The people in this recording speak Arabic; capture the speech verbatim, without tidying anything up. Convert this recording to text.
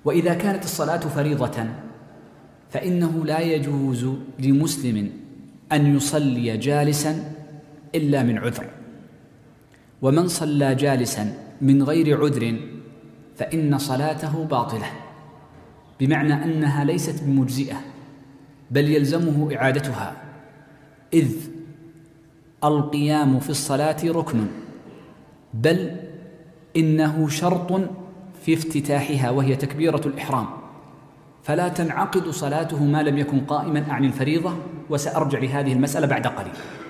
وإذا كانت الصلاة فريضة فإنه لا يجوز لمسلم أن يصلي جالسا إلا من عذر، ومن صلى جالسا من غير عذر فإن صلاته باطلة، بمعنى أنها ليست بمجزئة بل يلزمه إعادتها، إذ القيام في الصلاة ركن، بل إنه شرط في افتتاحها وهي تكبيرة الإحرام، فلا تنعقد صلاته ما لم يكن قائما عن الفريضة، وسأرجع لهذه المسألة بعد قليل.